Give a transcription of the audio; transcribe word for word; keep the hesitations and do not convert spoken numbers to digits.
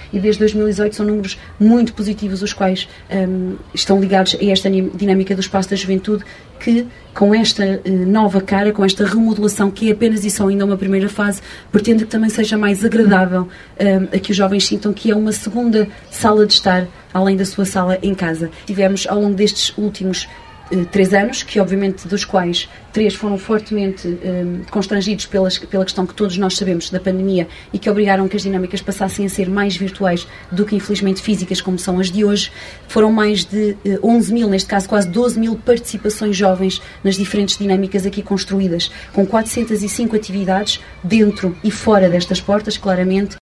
e desde dois mil e dezoito são números muito positivos, os quais um, estão ligados a esta dinâmica do espaço da juventude, que com esta uh, nova cara, com esta remodelação, que é apenas e só ainda uma primeira fase, pretende que também seja mais agradável um, a que os jovens sintam que é uma segunda sala de estar, além da sua sala em casa. Tivemos ao longo destes últimos três anos, que obviamente dos quais três foram fortemente um, constrangidos pelas, pela questão que todos nós sabemos da pandemia e que obrigaram que as dinâmicas passassem a ser mais virtuais do que infelizmente físicas, como são as de hoje. Foram mais de uh, onze mil, neste caso quase doze mil participações jovens nas diferentes dinâmicas aqui construídas, com quatrocentas e cinco atividades dentro e fora destas portas, claramente,